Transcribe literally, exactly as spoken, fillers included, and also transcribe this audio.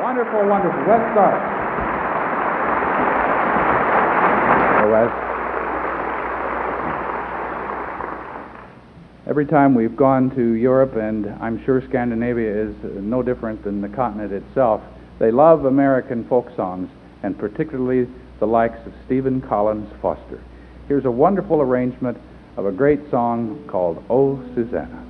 Wonderful, wonderful. Wes Stark. Hello, Wes. Every time we've gone to Europe, and I'm sure Scandinavia is no different than the continent itself, they love American folk songs, and particularly the likes of Stephen Collins Foster. Here's a wonderful arrangement of a great song called "Oh, Susanna."